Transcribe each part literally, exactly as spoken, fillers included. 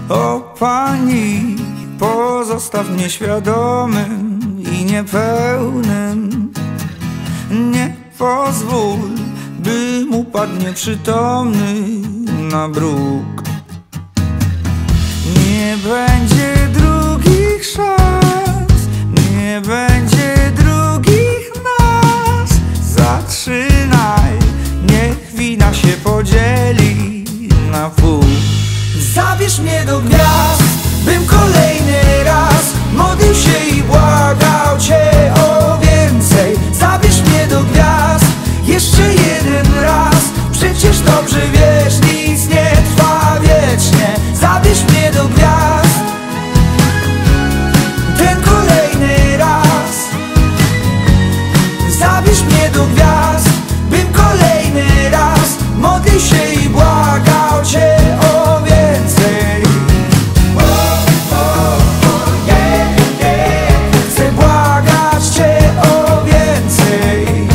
O Pani, pozostaw mnie świadomym i niepełnym. Nie pozwól, bym upadł nieprzytomny na bruk. Nie będzie drugich szans, nie będzie drugich nas. Zatrzymaj, niech wina się podzieli na pół. Zabierz mnie do gwiazd, bym kolejny raz modlił się i błagał Cię o więcej. Zabierz mnie do gwiazd, jeszcze jeden raz. Przecież dobrze wiesz, nic nie trwa wiecznie. Zabierz mnie do gwiazd, ten kolejny raz. Zabierz mnie do gwiazd, bym kolejny raz modlił się i błagał Cię o więcej. Chcę błagać Cię o więcej.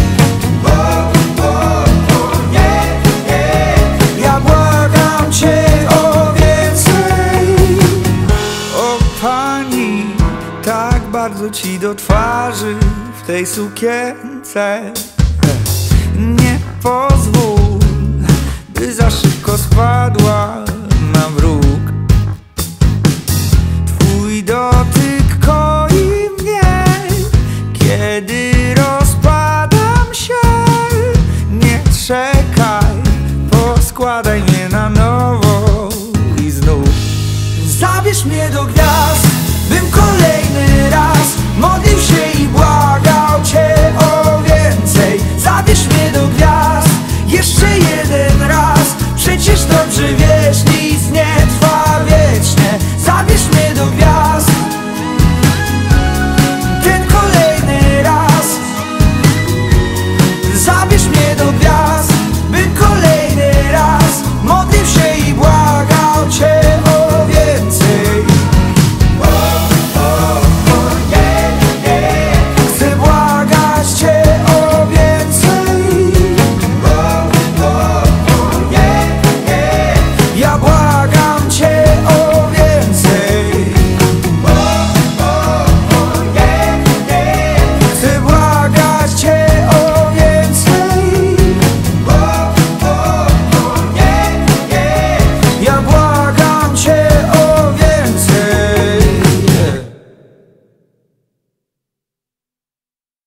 Ja błagam Cię o więcej. O Pani, tak bardzo Ci do twarzy w tej sukience. Nie pozwól, by za szybko spadła na wróg. Twój dotyk koi mnie, kiedy rozpadam się. Nie czekaj, poskładaj mi